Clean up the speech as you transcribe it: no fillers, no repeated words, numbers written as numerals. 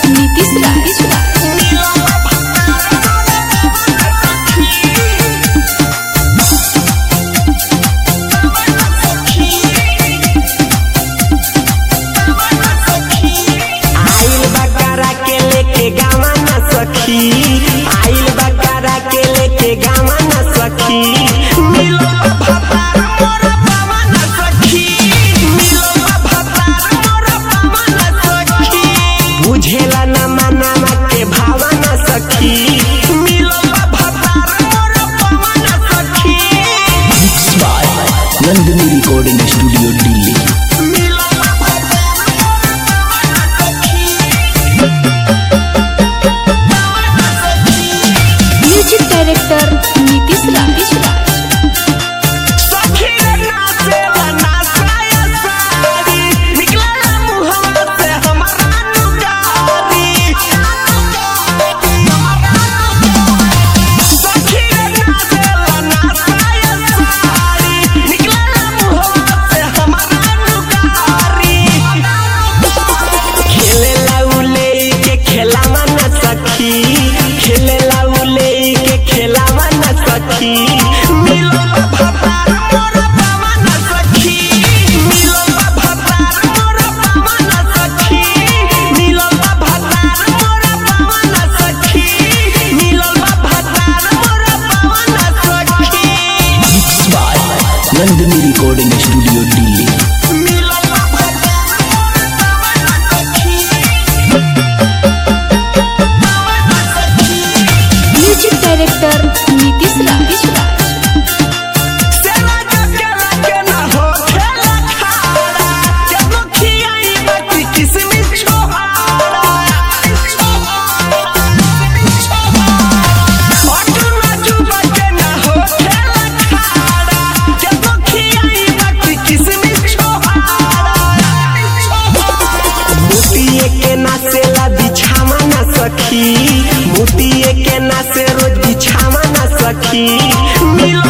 नीतीश राज। आइल बकरा के लेके गावा न सखी मिलो भतार मोरा पावा न सखी मिलो भतार मोरा पावा न सखी बुझेला न मनावा के भावा न सखी मिलो भतार मोरा पावा न सखी। Mix by Nandini recording studio Delhi. Music director Nitish Raj. मिलो भतार मोरा पावा न सखी मिलो भतार मोरा पावा न सखी मिलो भतार मोरा पावा न सखी मिलो भतार मोरा पावा न सखी। Mix by Nandini recording studio Delhi. मिलो भतार मोरा पावा न सखी म्यूजिक डायरेक्टर नीतीश राज। मोतिये के ना से रोज बिछावा न सखी मिलो